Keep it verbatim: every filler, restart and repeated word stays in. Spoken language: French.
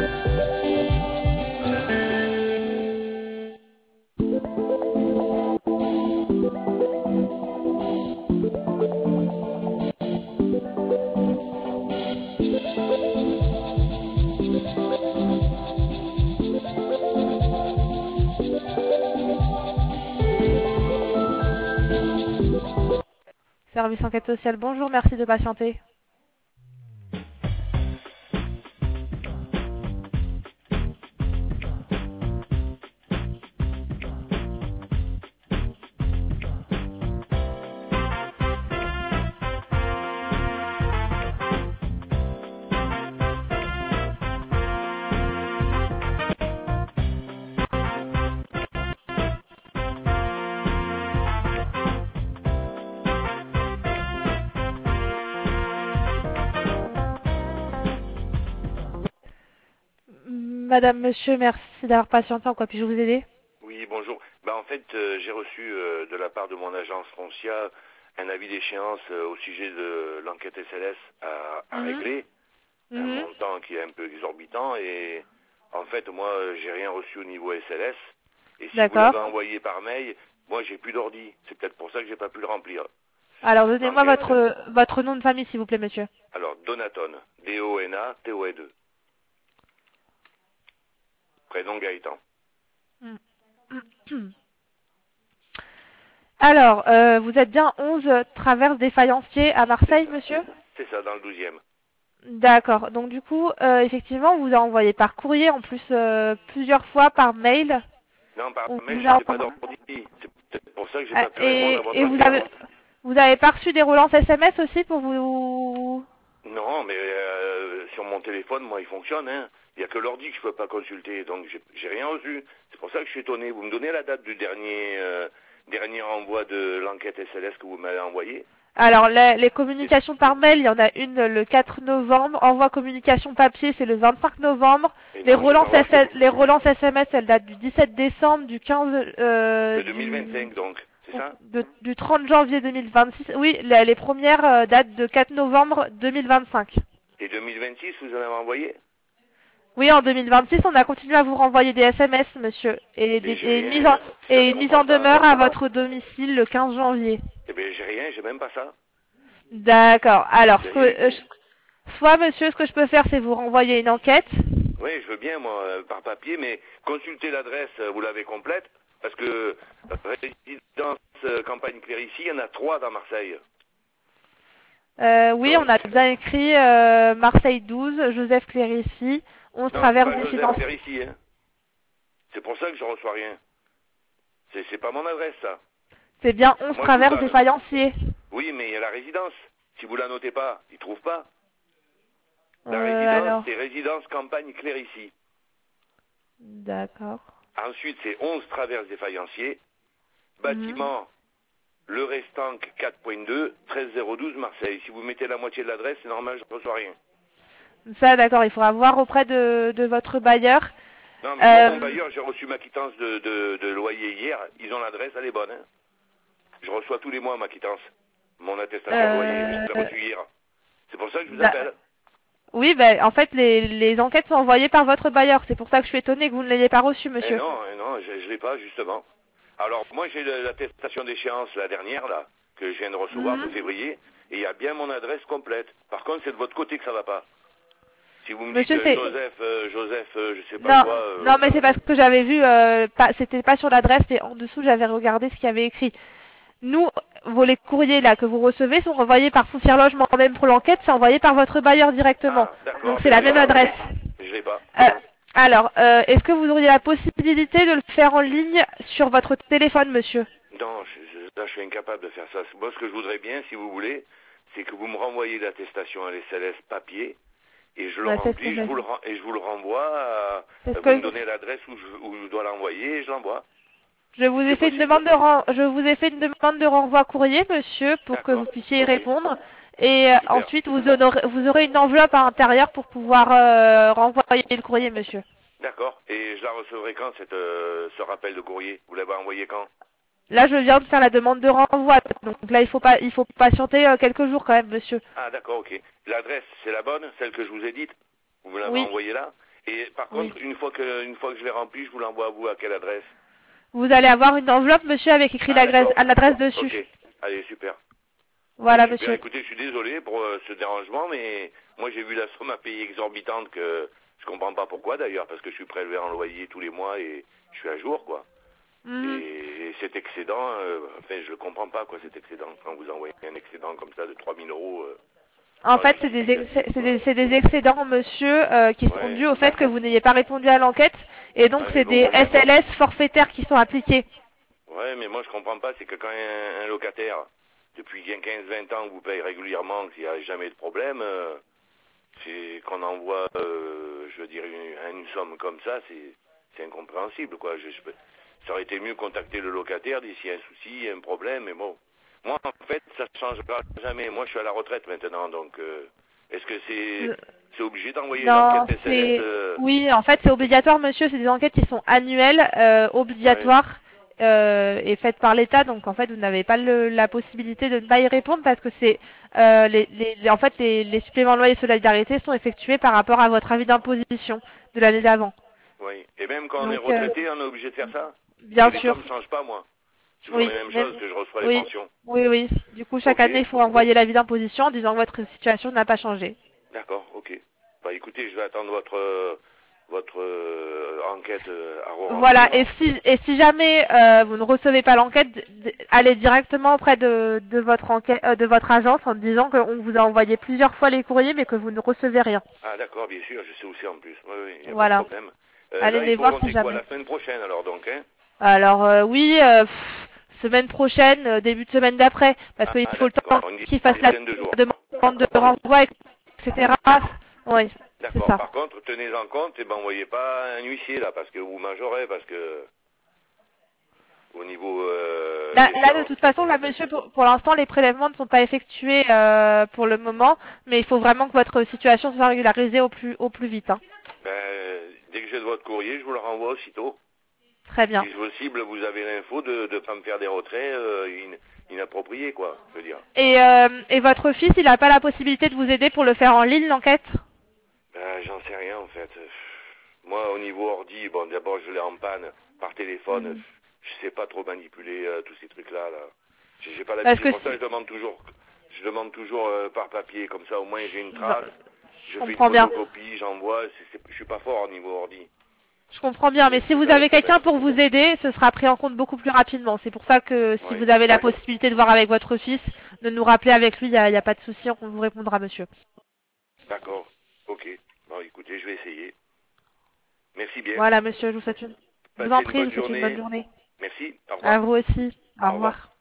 Service enquête sociale, bonjour, merci de patienter. Madame, monsieur, merci d'avoir patienté. En quoi puis-je vous aider? Oui, bonjour. Bah, en fait, euh, j'ai reçu euh, de la part de mon agence Foncia un avis d'échéance euh, au sujet de l'enquête S L S à, à Mhm. régler, un Mhm. montant qui est un peu exorbitant. Et en fait, moi, euh, j'ai rien reçu au niveau S L S. Et si vous D'accord. l'avez envoyé par mail, moi, j'ai plus d'ordi. C'est peut-être pour ça que j'ai pas pu le remplir. Alors, donnez-moi L'enquête. votre, votre nom de famille, s'il vous plaît, monsieur. Alors, Donaton, D O N A T O N E. Prénom Gaëtan. Alors, euh, vous êtes bien onze Traverse des Faïenciers à Marseille, monsieur? C'est ça, dans le douzième. D'accord. Donc, du coup, euh, effectivement, on vous a envoyé par courrier, en plus, euh, plusieurs fois par mail. Non, par On mail, vous je a n'ai pas envoyé- d'ordi. C'est peut-être pour ça que j'ai Ah, pas pu répondre à et, votre et vous mail. avez, vous avez pas reçu des relances S M S aussi pour vous... Non, mais euh, sur mon téléphone, moi, il fonctionne. Hein. Il n'y a que l'ordi que je peux pas consulter, donc j'ai- j'ai rien reçu. C'est pour ça que je suis étonné. Vous me donnez la date du dernier euh, dernier envoi de l'enquête S L S que vous m'avez envoyé? Alors, les, les communications par mail, il y en a une le quatre novembre. Envoi communication papier, c'est le vingt-cinq novembre. Et Les non, j'ai relances, pas S M reçu. les relances S M S, elles datent du dix-sept décembre, du quinze... Euh, De du, deux mille vingt-cinq, donc, c'est ça? de- du trente janvier deux mille vingt-six. Oui, les, les premières euh, datent de quatre novembre deux mille vingt-cinq. Et deux mille vingt-six, vous en avez envoyé? Oui, en deux mille vingt-six, on a continué à vous renvoyer des S M S, monsieur, et, des- Et j'ai et une rien. mise en, Ça, et je une mise comprends en pas. demeure à votre domicile le quinze janvier. Eh bien, j'ai rien, j'ai même pas ça. D'accord. Alors, ce que, Sérieux? euh, je- soit, monsieur, ce que je peux faire, c'est vous renvoyer une enquête. Oui, je veux bien, moi, euh, par papier, mais consultez l'adresse, euh, vous l'avez complète, parce que euh, résidence euh, campagne Clérici, il y en a trois dans Marseille. Euh, oui, Donc, on a bien écrit euh, Marseille douze, Joseph Clérici, onze non, c'est traverse pas des Joseph finances. Clérici, hein. C'est pour ça que je reçois rien. C'est c'est pas mon adresse, ça. C'est bien onze Moi, je vous traverse la- des Faïenciers. Oui, mais il y a la résidence. Si vous la notez pas, ils trouvent pas. La Euh, résidence, alors, c'est résidence campagne Clérici. d'accord. Ensuite, c'est onze traverse des Faïenciers. Bâtiment, le restant quatre point deux, treize zéro douze Marseille. Si vous mettez la moitié de l'adresse, c'est normal, je ne reçois rien. Ça, d'accord, il faudra voir auprès de, de votre bailleur. Non, mais Euh, moi, mon bailleur, j'ai reçu ma quittance de, de, de loyer hier. Ils ont l'adresse, elle est bonne. Hein. Je reçois tous les mois ma quittance. Mon attestation de loyer, je l'ai euh, reçue hier. C'est pour ça que je vous da- appelle. oui, ben, en fait, les, les enquêtes sont envoyées par votre bailleur. C'est pour ça que je suis étonnée que vous ne l'ayez pas reçu, Eh monsieur. non, eh non, je ne l'ai pas, justement. Alors, moi, j'ai le- l'attestation d'échéance, la dernière, là, que je viens de recevoir, de février, et il y a bien mon adresse complète. Par contre, c'est de votre côté que ça va pas. Si vous me Monsieur, dites euh, c'est... Joseph, euh, Joseph, euh, je sais pas Non, quoi... euh, non, mais c'est parce que j'avais vu, euh, pas, c'était pas sur l'adresse, et en dessous, j'avais regardé ce qu'il y avait écrit. Nous, vos les courriers là que vous recevez sont envoyés par Foncière Logement, même pour l'enquête, c'est envoyé par votre bailleur directement. Ah, d'accord, Donc c'est ben, la je l'ai même pas. adresse. Je l'ai pas. Euh, alors, euh, est-ce que vous auriez la possibilité de le faire en ligne sur votre téléphone, monsieur? Non, je, je- là, je suis incapable de faire ça. Moi, ce que je voudrais bien, si vous voulez, c'est que vous me renvoyez l'attestation à l'S L S papier, et je le Ouais, c'est ce que remplis, je j'ai. vous le, ren- et je vous le renvoie, à, C'est ce vous que me donnez l'adresse où je, où je dois l'envoyer, et je l'envoie. je vous ai C'est fait une possible. demande de ren- je vous ai fait une demande de renvoi courrier, monsieur, pour que vous D'accord, puissiez y ok, répondre. Et euh, super. ensuite, vous aurez, vous aurez une enveloppe à l'intérieur pour pouvoir euh, renvoyer le courrier, monsieur. D'accord, et je la recevrai quand, cette, euh, ce rappel de courrier? Vous l'avez envoyé quand? Là, je viens de faire la demande de renvoi, donc là, il faut pas, il faut patienter euh, quelques jours quand même, monsieur. Ah, d'accord, ok. L'adresse, c'est la bonne, celle que je vous ai dite? Vous me l'avez Oui. envoyée là? Et par Oui. contre, une fois que, une fois que je l'ai rempli, je vous l'envoie à vous à quelle adresse? Vous allez avoir une enveloppe, monsieur, avec écrit Ah, l'adresse d'accord. l'adresse dessus. Ok. Allez, super. Voilà, Ben, super. monsieur. Écoutez, je suis désolé pour euh, ce dérangement, mais moi j'ai vu la somme à payer exorbitante que je comprends pas pourquoi d'ailleurs, parce que je suis prélevé en loyer tous les mois et je suis à jour, quoi. Mhm. Et, et cet excédent, euh, enfin, je le comprends pas, quoi, cet excédent. Quand vous envoyez un excédent comme ça de trois mille euros, euh, En sans fait, c'est des, justificatif, ex- c'est quoi. des, c'est des excédents, monsieur, euh, qui sont Ouais. dus au fait que vous n'ayez pas répondu à l'enquête. Et donc, Ouais, mais c'est des bon. S L S forfaitaires qui sont appliqués. Ouais, mais moi je comprends pas, c'est que quand un, un locataire, depuis quinze vingt ans, vous paye régulièrement, qu'il n'y a jamais de problème, euh, c'est qu'on envoie, euh, je veux dire, une, une somme comme ça, c'est c'est incompréhensible, quoi. Je, je peux- ça aurait été mieux contacter le locataire, dire s'il y a un souci, un problème, mais bon. Moi, en fait, ça ne changera jamais. Moi, je suis à la retraite maintenant, donc euh, est-ce que c'est Euh, c'est obligé d'envoyer l'enquête Non, S L S c'est... euh, Oui, en fait, c'est obligatoire, monsieur. C'est des enquêtes qui sont annuelles, euh, Ouais, obligatoires, euh, et faites par l'État. Donc, en fait, vous n'avez pas le- la possibilité de ne pas y répondre parce que c'est... euh, les, les- les- en fait, les, les suppléments de loyer de solidarité sont effectués par rapport à votre avis d'imposition de l'année d'avant. oui. Et même quand on est Donc, euh, retraité, on est obligé de faire ça? Parce bien que les sûr. sommes ne changent pas, moi. Toujours Oui, les mêmes même, choses que je reçois les oui, pensions. oui, oui. Du coup, chaque Ok, année, il faut envoyer l'avis d'imposition en disant que votre situation n'a pas changé. d'accord, ok. Bah écoutez, je vais attendre votre euh, votre euh, enquête euh, à Voilà, re-remplir. et si, et si jamais euh, vous ne recevez pas l'enquête, d- d- allez directement auprès de, de, votre enquête, euh, de votre agence en disant qu'on vous a envoyé plusieurs fois les courriers mais que vous ne recevez rien. Ah d'accord, bien sûr, je sais aussi en plus. Oui, oui, il n'y a pas de Voilà. problème. Euh, Allez là, il les faut voir si compter quoi? jamais. La semaine prochaine alors donc, hein? Alors euh, oui, euh, pff, semaine prochaine, euh, début de semaine d'après, parce Ah, qu'il ah, faut le temps d'accord, une qu'ils fassent la dizaine de jours. demande de D'accord. renvoi, et cetera. Oui, c'est D'accord. ça. Par contre, tenez en compte, et ben envoyez pas un huissier là, parce que vous majorez, parce que au niveau euh, Là, là, de d'échéance. toute façon, là, monsieur, pour, pour l'instant, les prélèvements ne sont pas effectués euh, pour le moment, mais il faut vraiment que votre situation soit régularisée au plus, au plus vite. Hein. Ben, dès que j'ai de votre courrier, je vous le renvoie aussitôt. Très bien. Si je possible, vous avez l'info de ne pas me faire des retraits euh, in- inappropriés, quoi, je veux dire. Et, euh, et votre fils, il n'a pas la possibilité de vous aider pour le faire en ligne, l'enquête? Ben, j'en sais rien, en fait. Moi, au niveau ordi, bon, d'abord, je l'ai en panne par téléphone. Mhm. Je sais pas trop manipuler euh, tous ces trucs-là, là. J'ai j'ai pas Parce l'habitude. que Pour ça, si... je demande toujours, je demande toujours euh, par papier. Comme ça, au moins, j'ai une Ben, trace. je Je fais une comprends bien. photocopie, j'envoie. C'est- c'est- Je suis pas fort au niveau ordi. Je comprends bien, mais C'est si c'est vous ça le avez problème. quelqu'un pour vous aider, ce sera pris en compte beaucoup plus rapidement. C'est pour ça que si Oui. vous avez la possibilité de voir avec votre fils, de nous rappeler avec lui, il n'y a, y a pas de souci, on vous répondra, monsieur. D'accord. Ok. Bon, écoutez, je vais essayer. Merci bien. Voilà, monsieur, je vous souhaite une... Je vous Passez en une prie, je bonne vous souhaite une bonne journée. journée. Merci. Au À revoir. vous aussi. Au Au revoir. revoir.